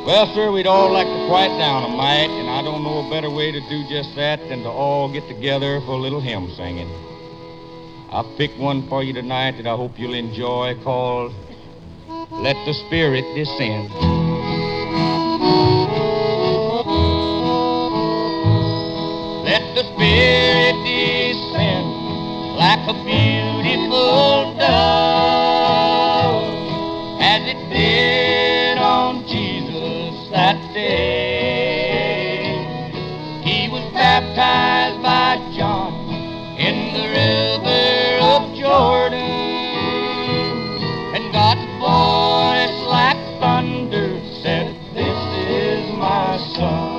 Well, sir, we'd all like to quiet down a mite, and I don't know a better way to do just that than to all get together for a little hymn singing. I've picked one for you tonight that I hope you'll enjoy called Let the Spirit Descend. Let the Spirit descend like a beautiful dove as it did on Jesus that day. He was baptized by John in the river of Jordan, and God's voice like thunder said, "This is my son."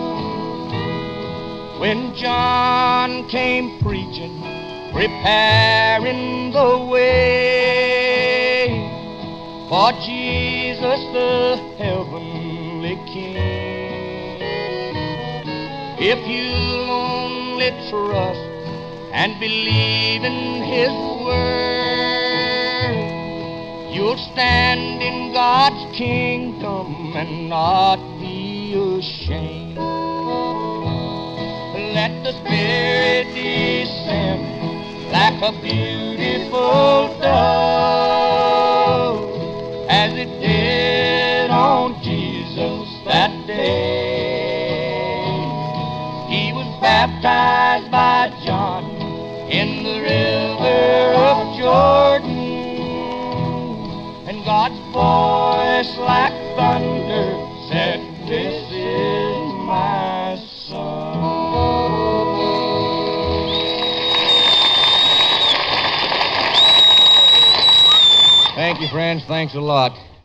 When John came preaching, preparing the way for Jesus the heavenly King, if you'll only trust and believe in His word, you'll stand in God's kingdom and not be ashamed. Let the Spirit descend like a beautiful dove as it did on Jesus that day. He was baptized by John in the river of Jordan, and God's voice like thunder said, "This is my son." Thank you, friends. Thanks a lot.